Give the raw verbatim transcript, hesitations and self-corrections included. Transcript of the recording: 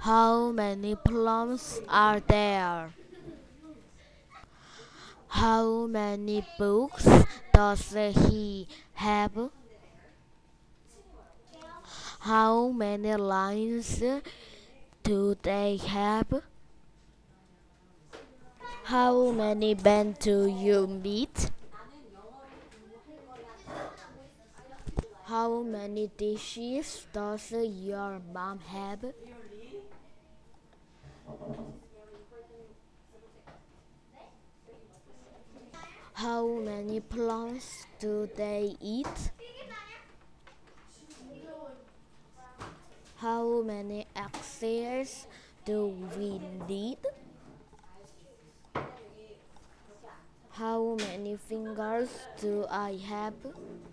How many plums are there? How many books does he have? How many lines do they have? How many men do you meet? How many dishes does your mom have? How many plums do they eat? How many axes do we need? How many fingers do I have?